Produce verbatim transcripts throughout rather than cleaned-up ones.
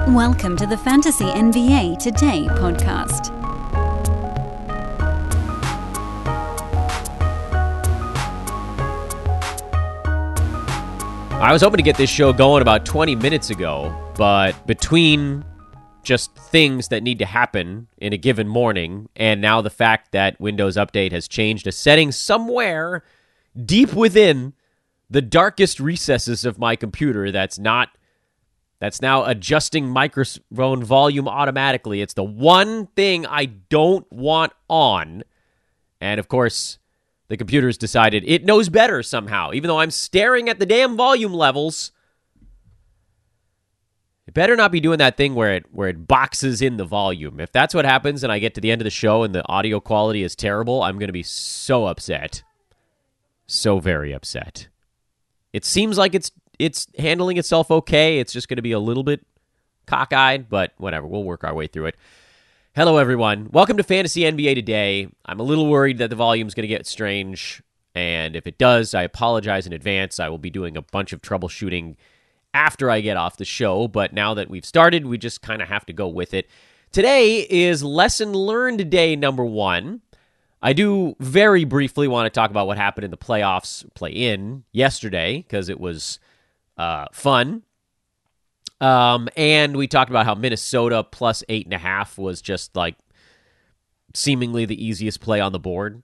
Welcome to the Fantasy N B A Today podcast. I was hoping to get this show going about twenty minutes ago, but between just things that need to happen in a given morning, and now the fact that Windows Update has changed a setting somewhere deep within the darkest recesses of my computer that's not that's now adjusting microphone volume automatically. It's the one thing I don't want on. And of course, the computer's decided it knows better somehow, even though I'm staring at the damn volume levels. It better not be doing that thing where it where it boxes in the volume. If that's what happens and I get to the end of the show and the audio quality is terrible, I'm going to be so upset. So very upset. It seems like it's it's handling itself okay. It's just going to be a little bit cockeyed, but whatever. We'll work our way through it. Hello, everyone. Welcome to Fantasy N B A Today. I'm a little worried that the volume's going to get strange, and if it does, I apologize in advance. I will be doing a bunch of troubleshooting after I get off the show, but now that we've started, we just kind of have to go with it. Today is Lesson Learned Day number one. I do very briefly want to talk about what happened in the playoffs play-in yesterday, because it was uh, fun. Um, and we talked about how Minnesota plus eight and a half was just like seemingly the easiest play on the board.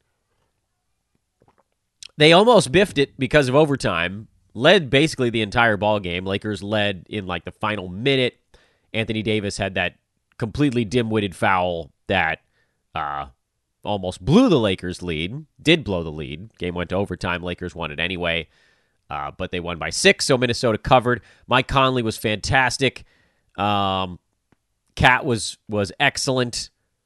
They almost biffed it because of overtime, led basically the entire ball game. Lakers led in like the final minute. Anthony Davis had that completely dim-witted foul that uh, almost blew the Lakers' lead, did blow the lead. Game went to overtime. Lakers won it anyway. Uh, but they won by six, so Minnesota covered. Mike Conley was fantastic. Um, Cat was was excellent.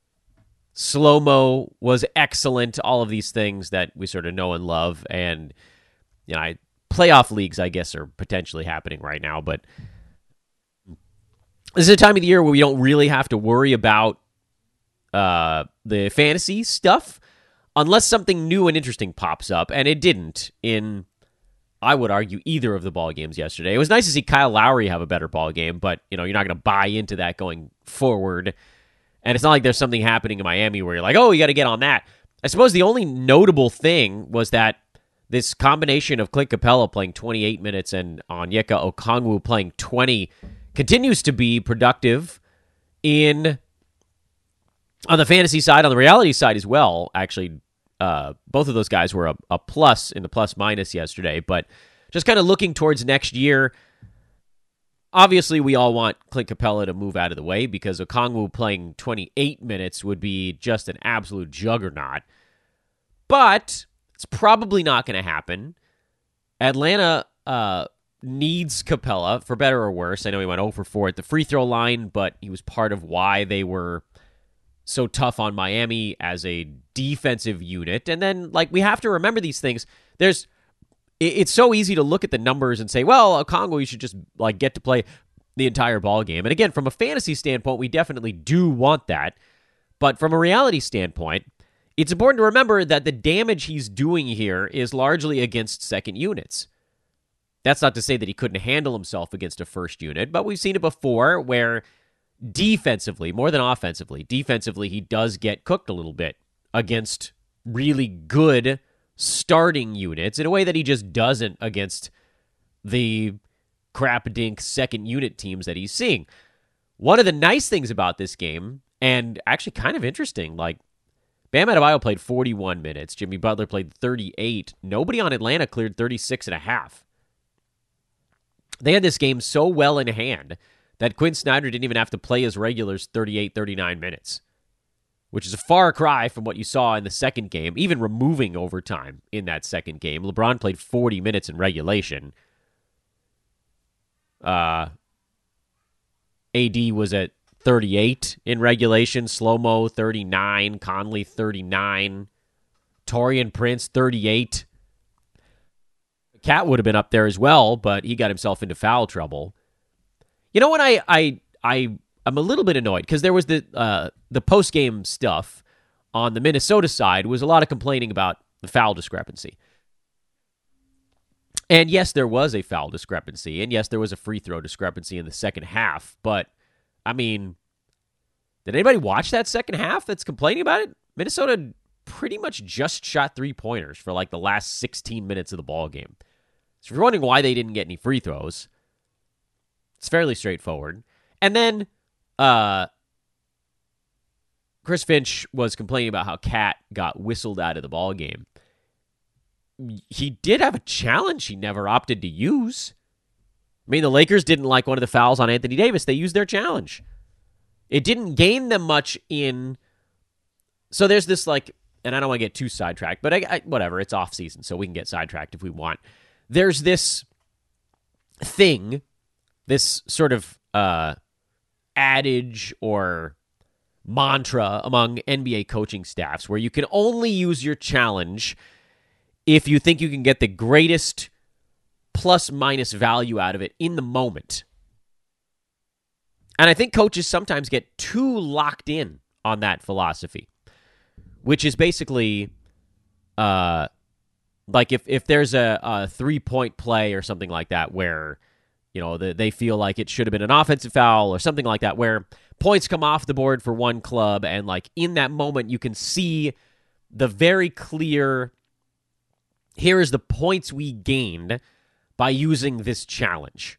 Slow-mo was excellent. All of these things that we sort of know and love. And you know, I, playoff leagues, I guess, are potentially happening right now. But this is a time of the year where we don't really have to worry about uh, the fantasy stuff unless something new and interesting pops up. And it didn't in... I would argue either of the ball games yesterday. It was nice to see Kyle Lowry have a better ball game, but you know you're not going to buy into that going forward. And it's not like there's something happening in Miami where you're like, oh, you got to get on that. I suppose the only notable thing was that this combination of Clint Capella playing twenty-eight minutes and Onyeka Okongwu playing twenty continues to be productive in on the fantasy side, on the reality side as well, actually. Uh, both of those guys were a, a plus in the plus minus yesterday, but just kind of looking towards next year, obviously we all want Clint Capella to move out of the way because Okongwu playing twenty-eight minutes would be just an absolute juggernaut. But it's probably not going to happen. Atlanta uh, needs Capella, for better or worse. I know he went zero for four at the free throw line, but he was part of why they were so tough on Miami as a defensive unit. And then, like, we have to remember these things. There's, it's so easy to look at the numbers and say, well, Okongwu, you should just, like, get to play the entire ball game. And again, from a fantasy standpoint, we definitely do want that. But from a reality standpoint, it's important to remember that the damage he's doing here is largely against second units. That's not to say that he couldn't handle himself against a first unit, but we've seen it before where defensively, more than offensively, defensively, he does get cooked a little bit against really good starting units in a way that he just doesn't against the crap-dink second unit teams that he's seeing. One of the nice things about this game, and actually kind of interesting, like Bam Adebayo played forty-one minutes, Jimmy Butler played thirty-eight. Nobody on Atlanta cleared thirty-six and a half. They had this game so well in hand that Quinn Snyder didn't even have to play his regulars thirty-eight, thirty-nine minutes, which is a far cry from what you saw in the second game, even removing overtime in that second game. LeBron played forty minutes in regulation. Uh, A D was at thirty-eight in regulation, Slow-mo thirty-nine, Conley thirty-nine, Taurean Prince thirty-eight. Cat would have been up there as well, but he got himself into foul trouble. You know what I I I I'm a little bit annoyed because there was the uh, the post game stuff on the Minnesota side was a lot of complaining about the foul discrepancy. And yes, there was a foul discrepancy, and yes, there was a free throw discrepancy in the second half, but I mean, did anybody watch that second half that's complaining about it? Minnesota pretty much just shot three-pointers for like the last sixteen minutes of the ball game. So if you're wondering why they didn't get any free throws, it's fairly straightforward. And then uh, Chris Finch was complaining about how Cat got whistled out of the ball game. He did have a challenge he never opted to use. I mean, the Lakers didn't like one of the fouls on Anthony Davis. They used their challenge. It didn't gain them much in... So there's this, like... And I don't want to get too sidetracked, but I, I, whatever, it's off season, so we can get sidetracked if we want. There's this thing, this sort of uh, adage or mantra among N B A coaching staffs where you can only use your challenge if you think you can get the greatest plus-minus value out of it in the moment. And I think coaches sometimes get too locked in on that philosophy, which is basically, uh, like if, if there's a, a three-point play or something like that where, you know, the, they feel like it should have been an offensive foul or something like that where points come off the board for one club and, like, in that moment you can see the very clear, here is the points we gained by using this challenge.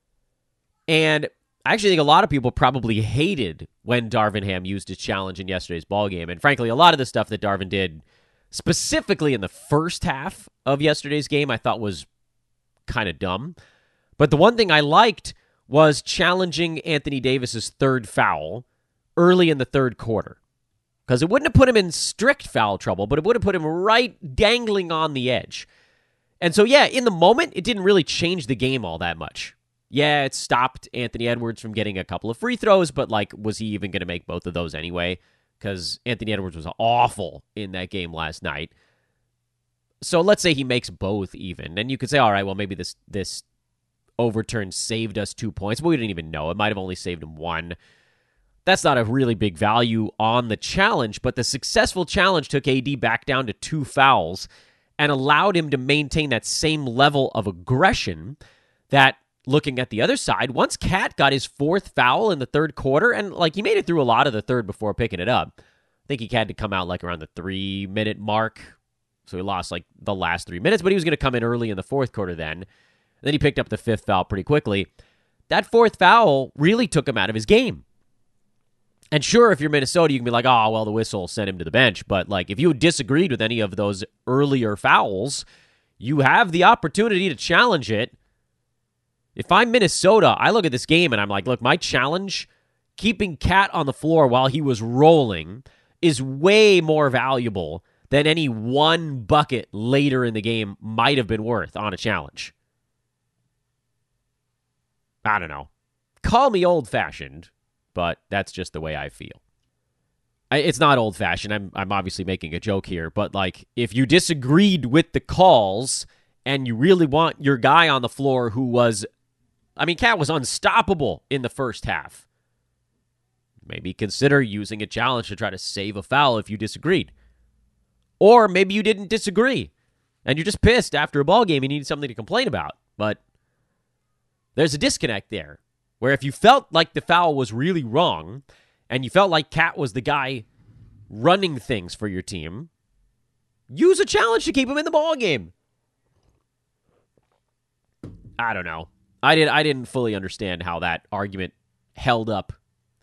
And I actually think a lot of people probably hated when Darvin Ham used his challenge in yesterday's ballgame. And frankly, a lot of the stuff that Darvin did, specifically in the first half of yesterday's game, I thought was kind of dumb. But the one thing I liked was challenging Anthony Davis's third foul early in the third quarter. Because it wouldn't have put him in strict foul trouble, but it would have put him right dangling on the edge. And so, yeah, in the moment, it didn't really change the game all that much. Yeah, it stopped Anthony Edwards from getting a couple of free throws, but, like, was he even going to make both of those anyway? Because Anthony Edwards was awful in that game last night. So let's say he makes both even. And you could say, all right, well, maybe this this overturn saved us two points, but we didn't even know. It might have only saved him one. That's not a really big value on the challenge, but the successful challenge took A D back down to two fouls and allowed him to maintain that same level of aggression that, looking at the other side, once Cat got his fourth foul in the third quarter, and like he made it through a lot of the third before picking it up. I think he had to come out like around the three-minute mark, so he lost like the last three minutes, but he was going to come in early in the fourth quarter then. And then he picked up the fifth foul pretty quickly. That fourth foul really took him out of his game. And sure, if you're Minnesota, you can be like, oh, well, the whistle sent him to the bench. But like, if you disagreed with any of those earlier fouls, you have the opportunity to challenge it. If I'm Minnesota, I look at this game and I'm like, look, my challenge, keeping Cat on the floor while he was rolling, is way more valuable than any one bucket later in the game might have been worth on a challenge. I don't know. Call me old-fashioned, but that's just the way I feel. I, it's not old-fashioned. I'm I'm obviously making a joke here, but like if you disagreed with the calls and you really want your guy on the floor who was, I mean, Cat was unstoppable in the first half. Maybe consider using a challenge to try to save a foul if you disagreed. Or maybe you didn't disagree and you're just pissed after a ball game and you need something to complain about. But there's a disconnect there where if you felt like the foul was really wrong and you felt like Cat was the guy running things for your team, use a challenge to keep him in the ball game. I don't know. I did I didn't fully understand how that argument held up.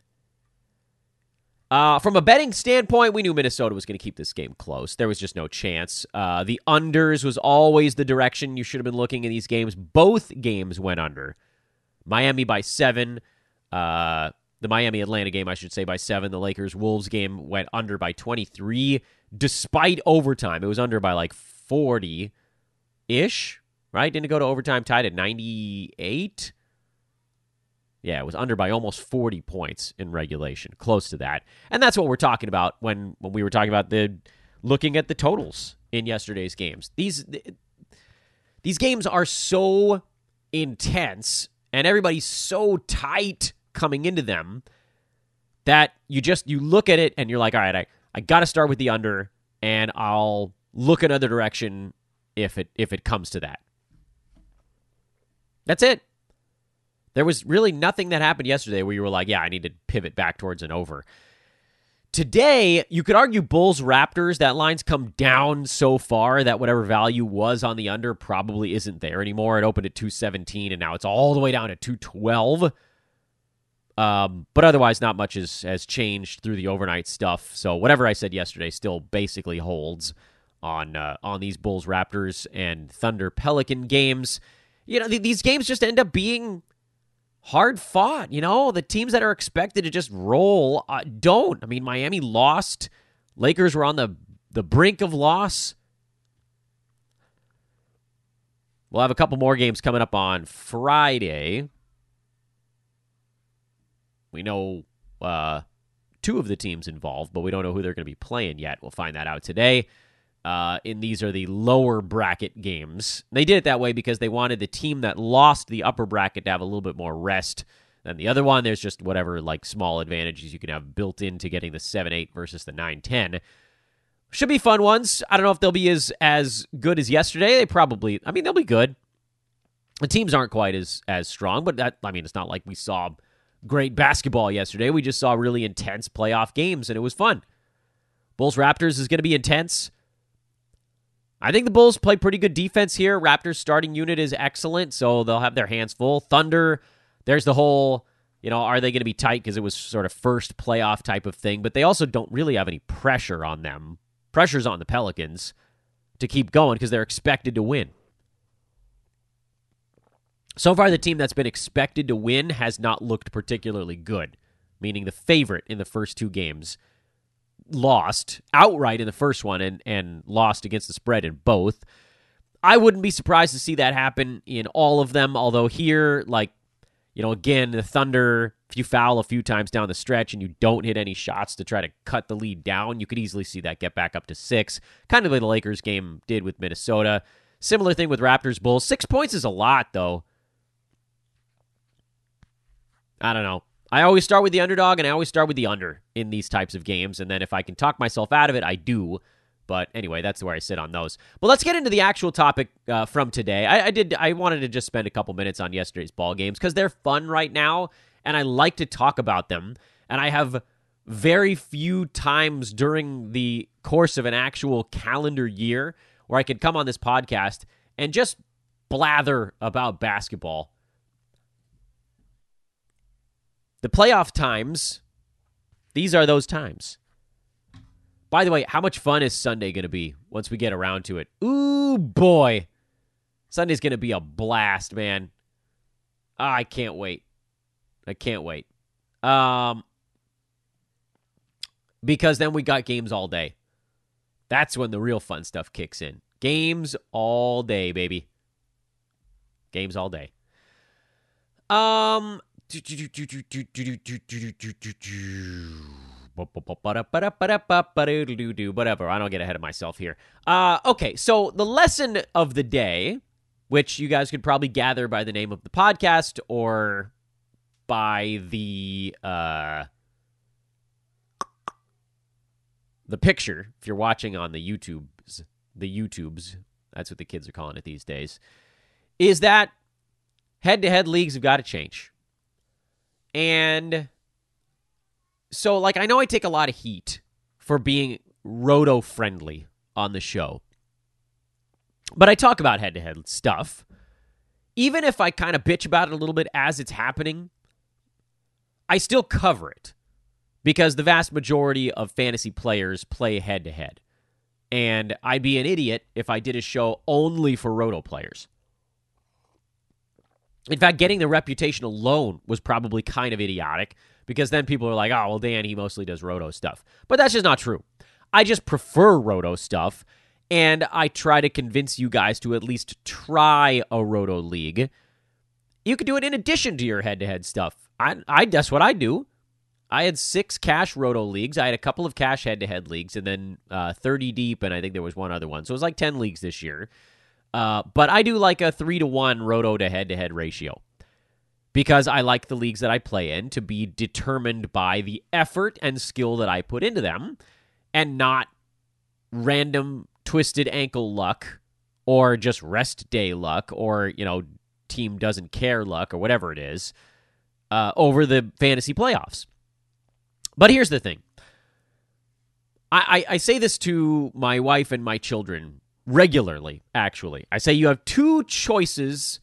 Uh, from a betting standpoint, we knew Minnesota was going to keep this game close. There was just no chance. Uh, the unders was always the direction you should have been looking in these games. Both games went under. Miami by seven. Uh, the Miami-Atlanta game, I should say, by seven. The Lakers-Wolves game went under by twenty-three, despite overtime. It was under by like forty-ish, right? Didn't it go to overtime tied at ninety-eight? Yeah, it was under by almost forty points in regulation, close to that. And that's what we're talking about when, when we were talking about the looking at the totals in yesterday's games. These these games are so intense and everybody's so tight coming into them that you just you look at it and you're like, all right, I, I got to start with the under and I'll look another direction if it if it comes to that. That's it. There was really nothing that happened yesterday where you were like, yeah, I need to pivot back towards an over. Today, you could argue Bulls Raptors. That line's come down so far that whatever value was on the under probably isn't there anymore. It opened at two seventeen, and now it's all the way down to two twelve. Um, but otherwise, not much has, has changed through the overnight stuff. So whatever I said yesterday still basically holds on uh, on these Bulls Raptors and Thunder Pelican games. You know, th- these games just end up being hard fought. You know, the teams that are expected to just roll uh, don't. I mean, Miami lost. Lakers were on the, the brink of loss. We'll have a couple more games coming up on Friday. We know uh, two of the teams involved, but we don't know who they're going to be playing yet. We'll find that out today. Uh, and these are the lower bracket games. They did it that way because they wanted the team that lost the upper bracket to have a little bit more rest than the other one. There's just whatever like small advantages you can have built into getting the seven eight versus the nine ten. Should be fun ones. I don't know if they'll be as as good as yesterday. They probably, I mean, they'll be good. The teams aren't quite as as strong, but that, I mean, it's not like we saw great basketball yesterday. We just saw really intense playoff games, and it was fun. Bulls Raptors is going to be intense. I think the Bulls play pretty good defense here. Raptors starting unit is excellent, so they'll have their hands full. Thunder, there's the whole, you know, are they going to be tight because it was sort of first playoff type of thing, but they also don't really have any pressure on them. Pressure's on the Pelicans to keep going because they're expected to win. So far, the team that's been expected to win has not looked particularly good, meaning the favorite in the first two games lost outright in the first one and, and lost against the spread in both. I wouldn't be surprised to see that happen in all of them, although here, like, you know, again, the Thunder, if you foul a few times down the stretch and you don't hit any shots to try to cut the lead down, you could easily see that get back up to six, kind of like the Lakers game did with Minnesota. Similar thing with Raptors Bulls. Six points is a lot, though. I don't know. I always start with the underdog, and I always start with the under in these types of games, and then if I can talk myself out of it, I do. But anyway, that's where I sit on those. But let's get into the actual topic uh, from today. I, I did. I wanted to just spend a couple minutes on yesterday's ball games because they're fun right now, and I like to talk about them. And I have very few times during the course of an actual calendar year where I could come on this podcast and just blather about basketball. The playoff times, these are those times. By the way, how much fun is Sunday going to be once we get around to it? Ooh, boy. Sunday's going to be a blast, man. Oh, I can't wait. I can't wait. Um, because then we got games all day. That's when the real fun stuff kicks in. Games all day, baby. Games all day. Um... Whatever, I don't get ahead of myself here. Uh, okay, so the lesson of the day, which you guys could probably gather by the name of the podcast or by the uh, the picture, if you're watching on the YouTubes, the YouTubes, that's what the kids are calling it these days, is that head-to-head leagues have got to change. And so, like, I know I take a lot of heat for being roto-friendly on the show. But I talk about head-to-head stuff. Even if I kind of bitch about it a little bit as it's happening, I still cover it. Because the vast majority of fantasy players play head-to-head. And I'd be an idiot if I did a show only for roto players. In fact, getting the reputation alone was probably kind of idiotic because then people are like, oh, well, Dan, he mostly does roto stuff. But that's just not true. I just prefer roto stuff, and I try to convince you guys to at least try a roto league. You could do it in addition to your head-to-head stuff. I, I That's what I do. I had six cash roto leagues. I had a couple of cash head-to-head leagues, and then uh, thirty deep, and I think there was one other one. So it was like ten leagues this year. Uh, but I do like a three to one roto to head-to-head ratio because I like the leagues that I play in to be determined by the effort and skill that I put into them and not random twisted ankle luck or just rest day luck or, you know, team doesn't care luck or whatever it is uh, over the fantasy playoffs. But here's the thing. I, I, I say this to my wife and my children regularly, actually. I say you have two choices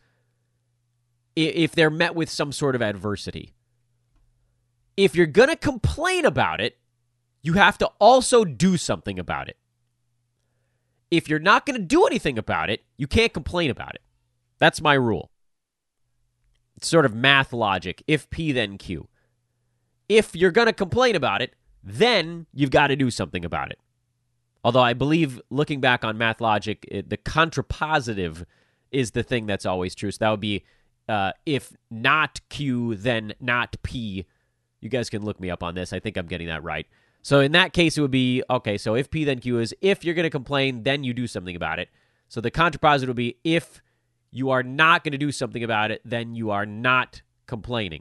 if they're met with some sort of adversity. If you're going to complain about it, you have to also do something about it. If you're not going to do anything about it, you can't complain about it. That's my rule. It's sort of math logic. If P, then Q. If you're going to complain about it, then you've got to do something about it. Although I believe, looking back on math logic, it, the contrapositive is the thing that's always true. So that would be uh, if not Q, then not P. You guys can look me up on this. I think I'm getting that right. So in that case, it would be, okay, so if P, then Q is if you're going to complain, then you do something about it. So the contrapositive would be if you are not going to do something about it, then you are not complaining.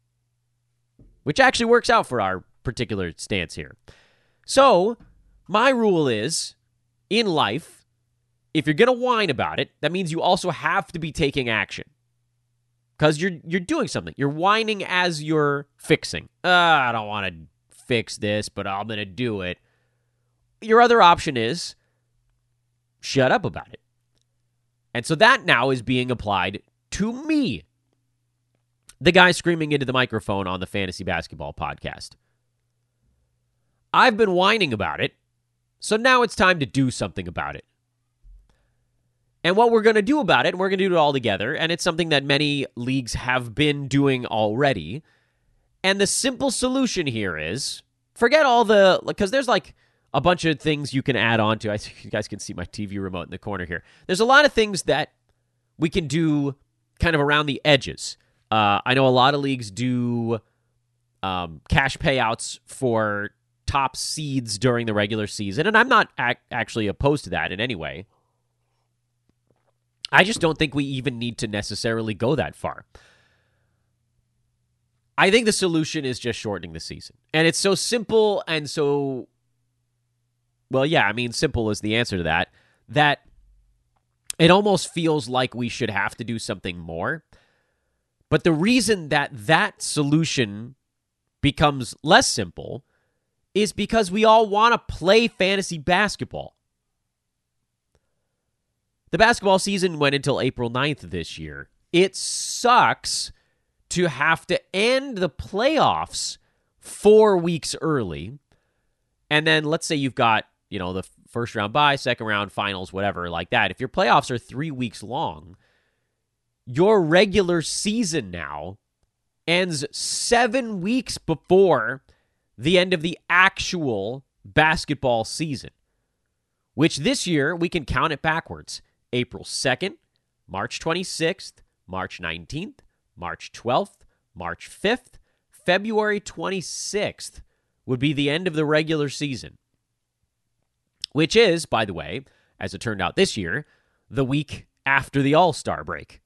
Which actually works out for our particular stance here. So my rule is, in life, if you're going to whine about it, that means you also have to be taking action. Because you're you're doing something. You're whining as you're fixing. Uh, I don't want to fix this, but I'm going to do it. Your other option is shut up about it. And so that now is being applied to me, the guy screaming into the microphone on the Fantasy Basketball Podcast. I've been whining about it, so now it's time to do something about it. And what we're going to do about it, we're going to do it all together, and it's something that many leagues have been doing already. And the simple solution here is, forget all the, because there's like a bunch of things you can add on to. I think you guys can see my T V remote in the corner here. There's a lot of things that we can do kind of around the edges. Uh, I know a lot of leagues do um, cash payouts for top seeds during the regular season, and I'm not ac- actually opposed to that in any way. I just don't think we even need to necessarily go that far. I think the solution is just shortening the season. And it's so simple and so, well, yeah, I mean, simple is the answer to that, that it almost feels like we should have to do something more. But the reason that that solution becomes less simple is because we all want to play fantasy basketball. The basketball season went until April ninth this year. It sucks to have to end the playoffs four weeks early. And then let's say you've got, you know, the first round bye, second round finals, whatever like that. If your playoffs are three weeks long, your regular season now ends seven weeks before the end of the actual basketball season, which this year we can count it backwards. April second, March twenty-sixth, March nineteenth, March twelfth, March fifth, February twenty-sixth would be the end of the regular season, which is, by the way, as it turned out this year, the week after the All-Star break.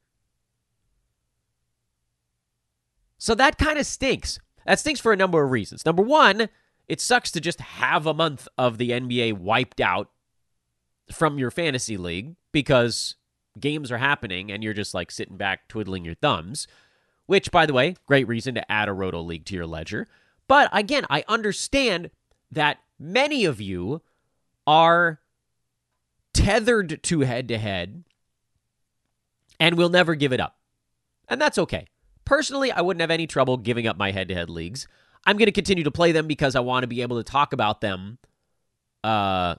So that kind of stinks. That stinks for a number of reasons. Number one, it sucks to just have a month of the N B A wiped out from your fantasy league because games are happening and you're just like sitting back twiddling your thumbs, which, by the way, great reason to add a Roto League to your ledger. But again, I understand that many of you are tethered to head-to-head and will never give it up. And that's okay. Personally, I wouldn't have any trouble giving up my head-to-head leagues. I'm going to continue to play them because I want to be able to talk about them uh,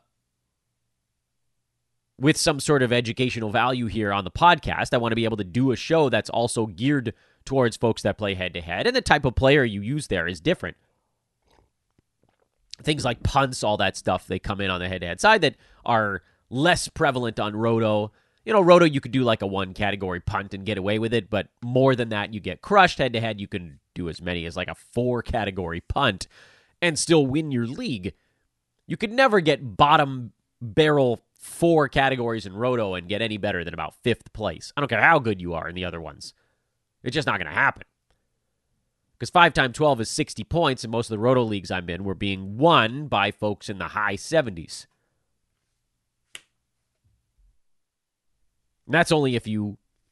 with some sort of educational value here on the podcast. I want to be able to do a show that's also geared towards folks that play head-to-head, and the type of player you use there is different. Things like punts, all that stuff, they come in on the head-to-head side that are less prevalent on Roto. You know, Roto, you could do like a one-category punt and get away with it, but more than that, you get crushed head-to-head. You can do as many as like a four-category punt and still win your league. You could never get bottom barrel four categories in Roto and get any better than about fifth place. I don't care how good you are in the other ones. It's just not going to happen. Because five times twelve is sixty points, and most of the Roto leagues I'm in were being won by folks in the high seventies. And that's only if you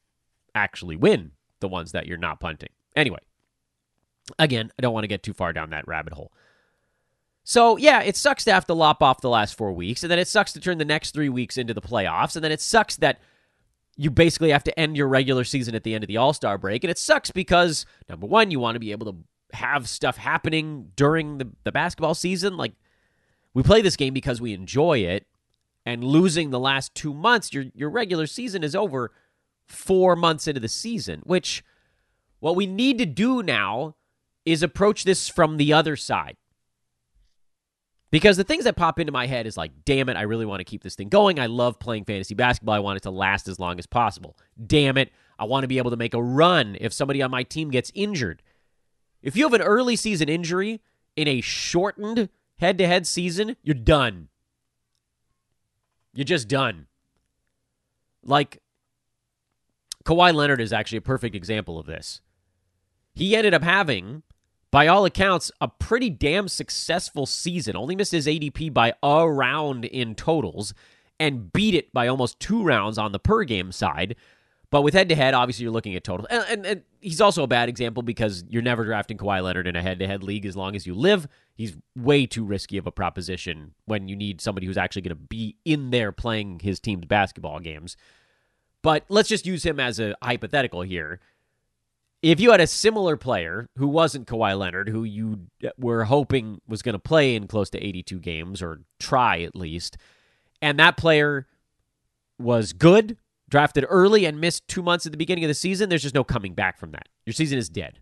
actually win the ones that you're not punting. Anyway, again, I don't want to get too far down that rabbit hole. So, yeah, it sucks to have to lop off the last four weeks, and then it sucks to turn the next three weeks into the playoffs, and then it sucks that you basically have to end your regular season at the end of the All-Star break, and it sucks because, number one, you want to be able to have stuff happening during the, the basketball season. Like, we play this game because we enjoy it, and losing the last two months, your your regular season is over four months into the season, which what we need to do now is approach this from the other side. Because the things that pop into my head is like, damn it, I really want to keep this thing going. I love playing fantasy basketball. I want it to last as long as possible. Damn it, I want to be able to make a run if somebody on my team gets injured. If you have an early season injury in a shortened head-to-head season, you're done. You're just done. Like, Kawhi Leonard is actually a perfect example of this. He ended up having, by all accounts, a pretty damn successful season. Only missed his A D P by a round in totals and beat it by almost two rounds on the per-game side. But with head-to-head, obviously you're looking at totals. And, and, and he's also a bad example because you're never drafting Kawhi Leonard in a head-to-head league as long as you live. He's way too risky of a proposition when you need somebody who's actually going to be in there playing his team's basketball games. But let's just use him as a hypothetical here. If you had a similar player who wasn't Kawhi Leonard, who you were hoping was going to play in close to eighty-two games, or try at least, and that player was good, drafted early, and missed two months at the beginning of the season, there's just no coming back from that. Your season is dead.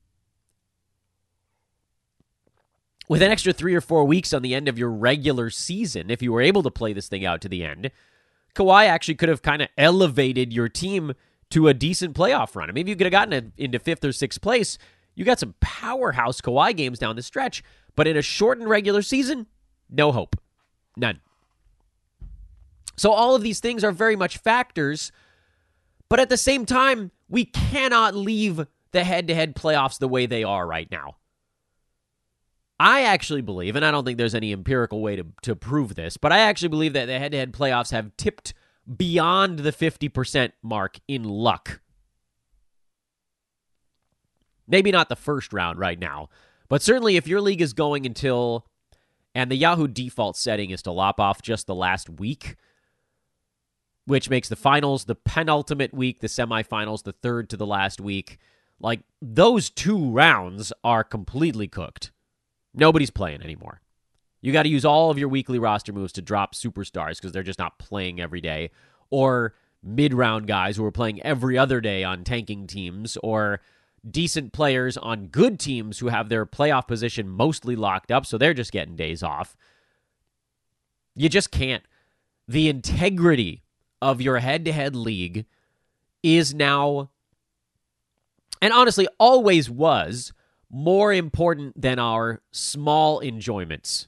With an extra three or four weeks on the end of your regular season, if you were able to play this thing out to the end, Kawhi actually could have kind of elevated your team to a decent playoff run. Maybe you could have gotten it into fifth or sixth place. You got some powerhouse Kawhi games down the stretch, but in a shortened regular season, no hope. None. So all of these things are very much factors, but at the same time, we cannot leave the head-to-head playoffs the way they are right now. I actually believe, and I don't think there's any empirical way to, to prove this, but I actually believe that the head-to-head playoffs have tipped beyond the fifty percent mark in luck. Maybe not the first round right now, but certainly if your league is going until, and the Yahoo default setting is to lop off just the last week, which makes the finals the penultimate week, the semifinals the third to the last week. Like, those two rounds are completely cooked. Nobody's playing anymore. You got to use all of your weekly roster moves to drop superstars because they're just not playing every day, or mid-round guys who are playing every other day on tanking teams, or decent players on good teams who have their playoff position mostly locked up, so they're just getting days off. You just can't. The integrity of your head-to-head league is now, and honestly always was, more important than our small enjoyments.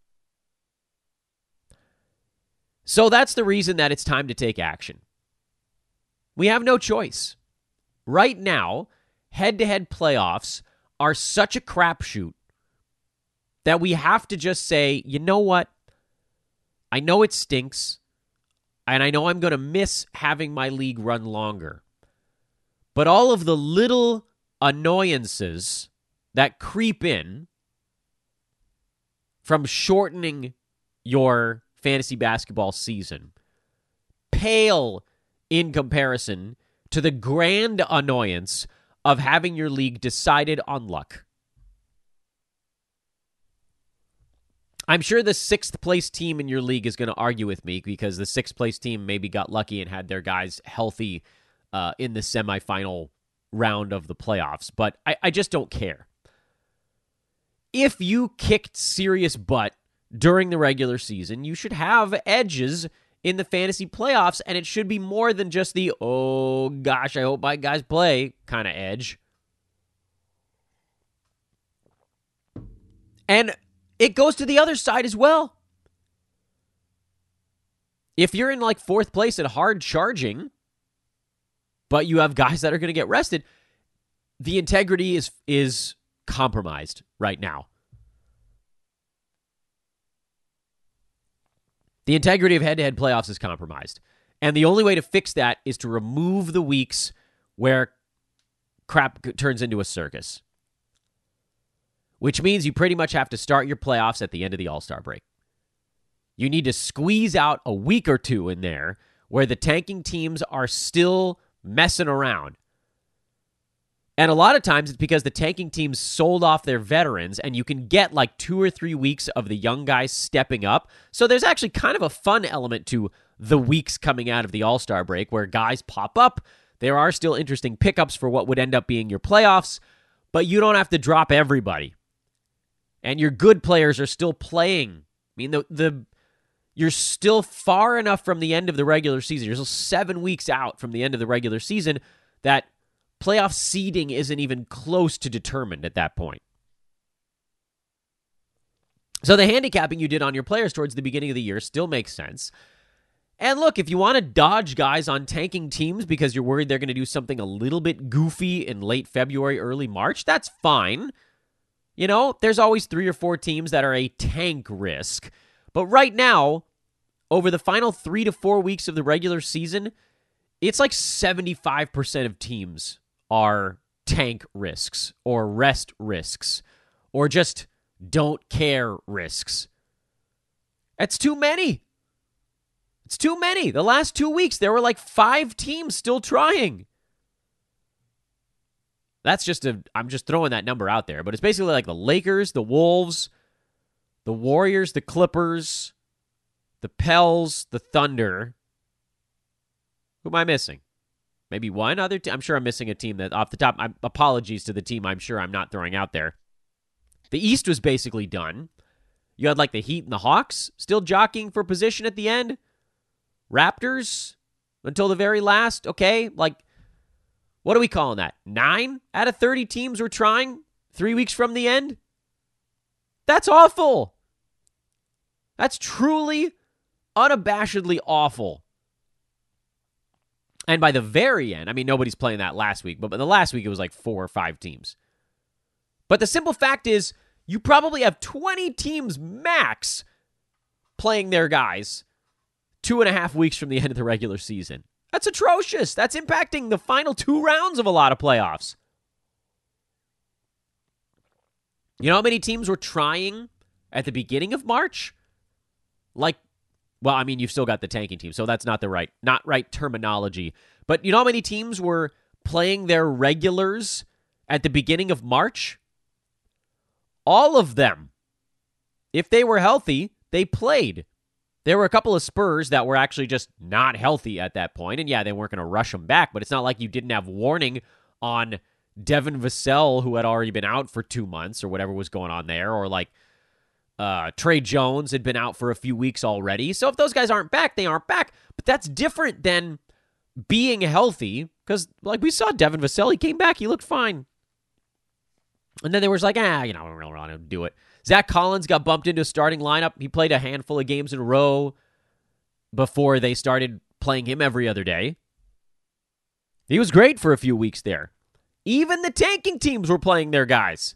So that's the reason that it's time to take action. We have no choice. Right now, head-to-head playoffs are such a crapshoot that we have to just say, you know what? I know it stinks, and I know I'm going to miss having my league run longer. But all of the little annoyances that creep in from shortening your fantasy basketball season pale in comparison to the grand annoyance of having your league decided on luck. I'm sure the sixth place team in your league is going to argue with me because the sixth place team maybe got lucky and had their guys healthy uh, in the semifinal round of the playoffs, but I, I just don't care. If you kicked serious butt during the regular season, you should have edges in the fantasy playoffs, and it should be more than just the, oh gosh, I hope my guys play kind of edge. And it goes to the other side as well. If you're in like fourth place at hard charging, but you have guys that are going to get rested, the integrity is is compromised right now. The integrity of head-to-head playoffs is compromised. And the only way to fix that is to remove the weeks where crap turns into a circus. Which means you pretty much have to start your playoffs at the end of the All-Star break. You need to squeeze out a week or two in there where the tanking teams are still messing around. And a lot of times it's because the tanking teams sold off their veterans, and you can get like two or three weeks of the young guys stepping up. So there's actually kind of a fun element to the weeks coming out of the All-Star break where guys pop up. There are still interesting pickups for what would end up being your playoffs, but you don't have to drop everybody. And your good players are still playing. I mean, the the you're still far enough from the end of the regular season. You're still seven weeks out from the end of the regular season that playoff seeding isn't even close to determined at that point. So the handicapping you did on your players towards the beginning of the year still makes sense. And look, if you want to dodge guys on tanking teams because you're worried they're going to do something a little bit goofy in late February, early March, that's fine. You know, there's always three or four teams that are a tank risk. But right now, over the final three to four weeks of the regular season, it's like seventy-five percent of teams are tank risks or rest risks or just don't care risks. That's too many. It's too many. The last two weeks, there were like five teams still trying. That's just a, I'm just throwing that number out there, but it's basically like the Lakers, the Wolves, the Warriors, the Clippers, the Pels, the Thunder. Who am I missing? Maybe one other team? I'm sure I'm missing a team that off the top, I'm, apologies to the team I'm sure I'm not throwing out there. The East was basically done. You had like the Heat and the Hawks still jockeying for position at the end. Raptors until the very last. Okay, like, what are we calling that? Nine out of thirty teams were trying three weeks from the end? That's awful. That's truly, unabashedly awful. And by the very end, I mean, nobody's playing that last week, but by the last week it was like four or five teams. But the simple fact is, you probably have twenty teams max playing their guys two and a half weeks from the end of the regular season. That's atrocious. That's impacting the final two rounds of a lot of playoffs. You know how many teams were trying at the beginning of March? Like, well, I mean, you've still got the tanking team, so that's not the right, not right terminology. But you know how many teams were playing their regulars at the beginning of March? All of them. If they were healthy, they played. There were a couple of Spurs that were actually just not healthy at that point. And yeah, they weren't going to rush them back, but it's not like you didn't have warning on Devin Vassell, who had already been out for two months or whatever was going on there, or like uh, Trey Jones had been out for a few weeks already. So if those guys aren't back, they aren't back. But that's different than being healthy, because like we saw Devin Vassell, he came back, he looked fine. And then there was like, ah, you know, I don't really want to do it. Zach Collins got bumped into a starting lineup. He played a handful of games in a row before they started playing him every other day. He was great for a few weeks there. Even the tanking teams were playing their guys.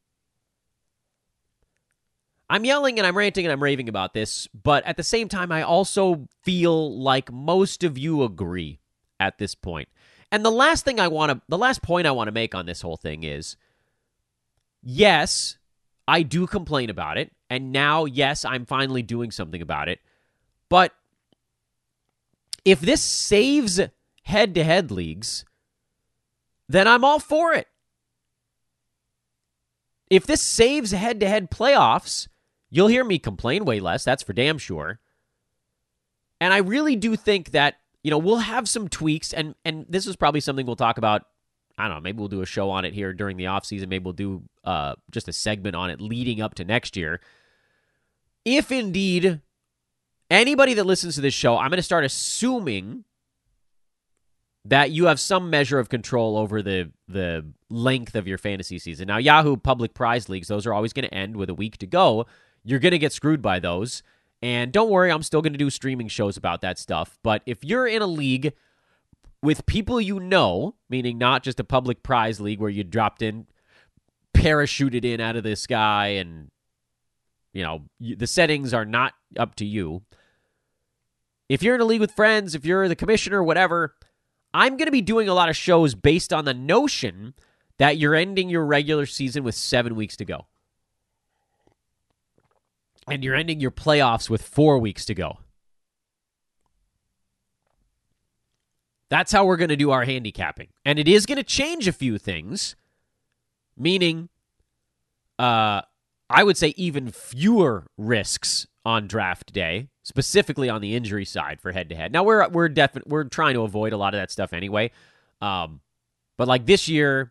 I'm yelling and I'm ranting and I'm raving about this, but at the same time, I also feel like most of you agree at this point. And the last thing I want to, the last point I want to make on this whole thing is, yes, I do complain about it, and now, yes, I'm finally doing something about it. But if this saves head-to-head leagues, then I'm all for it. If this saves head-to-head playoffs, you'll hear me complain way less, that's for damn sure. And I really do think that, you know, we'll have some tweaks, and, and this is probably something we'll talk about. I don't know, maybe we'll do a show on it here during the offseason. Maybe we'll do uh, just a segment on it leading up to next year. If indeed anybody that listens to this show, I'm going to start assuming that you have some measure of control over the, the length of your fantasy season. Now, Yahoo Public Prize Leagues, those are always going to end with a week to go. You're going to get screwed by those. And don't worry, I'm still going to do streaming shows about that stuff. But if you're in a league with people you know, meaning not just a public prize league where you dropped in, parachuted in out of the sky, and, you know, the settings are not up to you. If you're in a league with friends, if you're the commissioner, whatever, I'm going to be doing a lot of shows based on the notion that you're ending your regular season with seven weeks to go. And you're ending your playoffs with four weeks to go. That's how we're going to do our handicapping. And it is going to change a few things, meaning uh, I would say even fewer risks on draft day, specifically on the injury side for head-to-head. Now, we're we're defi- we're trying to avoid a lot of that stuff anyway. Um, but like this year,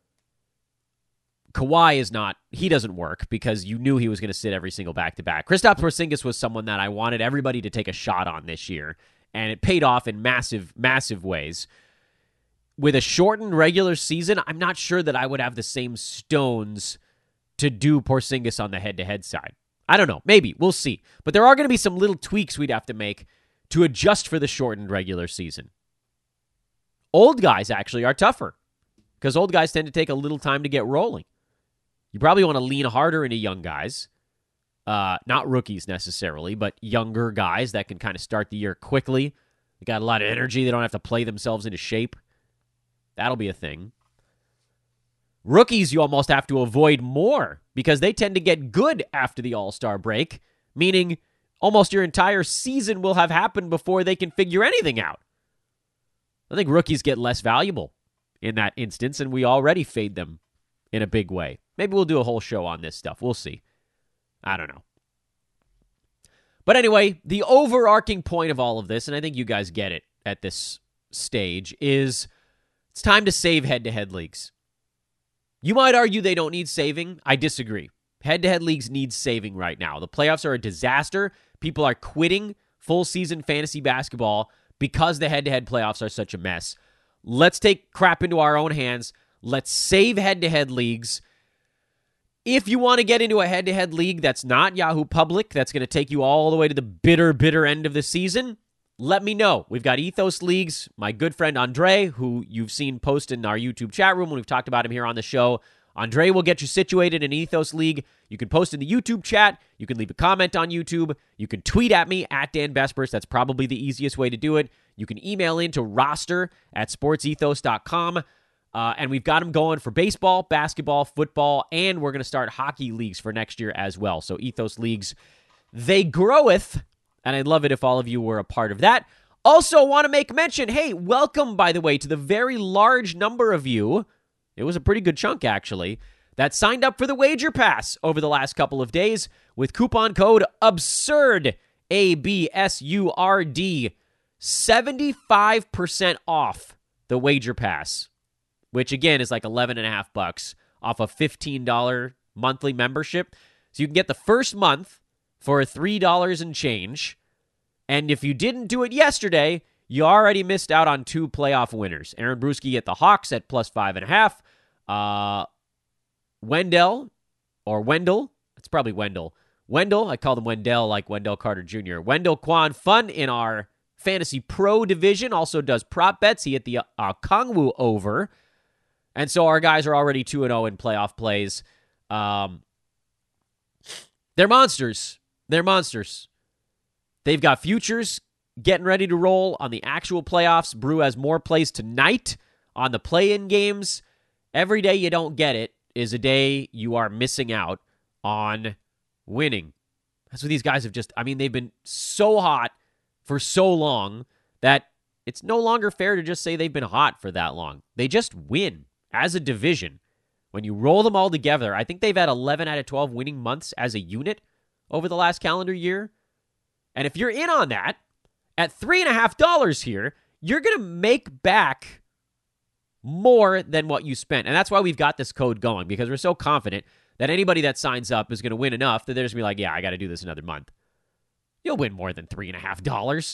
Kawhi is not, he doesn't work because you knew he was going to sit every single back-to-back. Kristaps Porzingis was someone that I wanted everybody to take a shot on this year, and it paid off in massive, massive ways. With a shortened regular season, I'm not sure that I would have the same stones to do Porzingis on the head-to-head side. I don't know. Maybe. We'll see. But there are going to be some little tweaks we'd have to make to adjust for the shortened regular season. Old guys, actually, are tougher because old guys tend to take a little time to get rolling. You probably want to lean harder into young guys. Uh, not rookies necessarily, but younger guys that can kind of start the year quickly. They got a lot of energy. They don't have to play themselves into shape. That'll be a thing. Rookies you almost have to avoid more because they tend to get good after the All-Star break, meaning almost your entire season will have happened before they can figure anything out. I think rookies get less valuable in that instance, and we already fade them in a big way. Maybe we'll do a whole show on this stuff. We'll see. I don't know. But anyway, the overarching point of all of this, and I think you guys get it at this stage, is it's time to save head-to-head leagues. You might argue they don't need saving. I disagree. Head-to-head leagues need saving right now. The playoffs are a disaster. People are quitting full-season fantasy basketball because the head-to-head playoffs are such a mess. Let's take crap into our own hands. Let's save head-to-head leagues. If you want to get into a head-to-head league that's not Yahoo Public, that's going to take you all the way to the bitter, bitter end of the season, let me know. We've got Ethos Leagues. My good friend Andre, who you've seen post in our YouTube chat room when we've talked about him here on the show. Andre will get you situated in Ethos League. You can post in the YouTube chat. You can leave a comment on YouTube. You can tweet at me, at Dan Bespers. That's probably the easiest way to do it. You can email in to roster at sportsethos dot com. Uh, and we've got them going for baseball, basketball, football, and we're going to start hockey leagues for next year as well. So Ethos Leagues, they groweth, and I'd love it if all of you were a part of that. Also want to make mention, hey, welcome, by the way, to the very large number of you, it was a pretty good chunk actually, that signed up for the Wager Pass over the last couple of days with coupon code ABSURD, A B S U R D, seventy-five percent off the Wager Pass, which again is like eleven and a half bucks off a fifteen dollars monthly membership. So you can get the first month for three dollars and change. And if you didn't do it yesterday, you already missed out on two playoff winners. Aaron Bruschi at the Hawks at plus five and a half. Uh, Wendell, or Wendell, it's probably Wendell. Wendell, I call them Wendell like Wendell Carter Junior Wendell Quan Fun in our Fantasy Pro division also does prop bets. He hit the uh, Kongwu over. And so our guys are already two and oh in playoff plays. Um, they're monsters. They're monsters. They've got futures getting ready to roll on the actual playoffs. Brew has more plays tonight on the play-in games. Every day you don't get it is a day you are missing out on winning. That's what these guys have just, I mean, they've been so hot for so long that it's no longer fair to just say they've been hot for that long. They just win as a division. When you roll them all together, I think they've had eleven out of twelve winning months as a unit over the last calendar year. And if you're in on that, at three point five dollars here, you're going to make back more than what you spent. And that's why we've got this code going, because we're so confident that anybody that signs up is going to win enough that they're just going to be like, yeah, I got to do this another month. You'll win more than three point five dollars.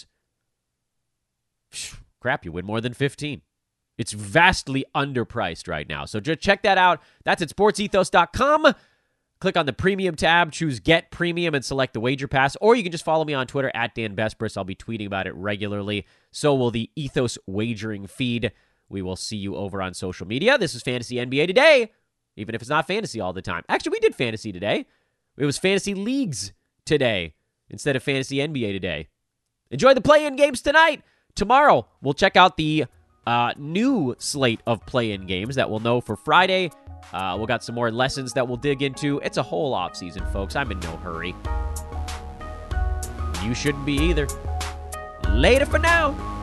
Crap, you win more than fifteen. It's vastly underpriced right now. So just check that out. That's at sports ethos dot com. Click on the Premium tab, choose Get Premium, and select the Wager Pass. Or you can just follow me on Twitter at Dan Bespers. I'll be tweeting about it regularly. So will the Ethos Wagering feed. We will see you over on social media. This is Fantasy N B A Today, even if it's not fantasy all the time. Actually, we did fantasy today. It was Fantasy Leagues today instead of Fantasy N B A Today. Enjoy the play-in games tonight. Tomorrow, we'll check out the uh, new slate of play-in games that we'll know for Friday. Uh, we'll got some more lessons that we'll dig into. It's a whole offseason, folks. I'm in no hurry. You shouldn't be either. Later for now.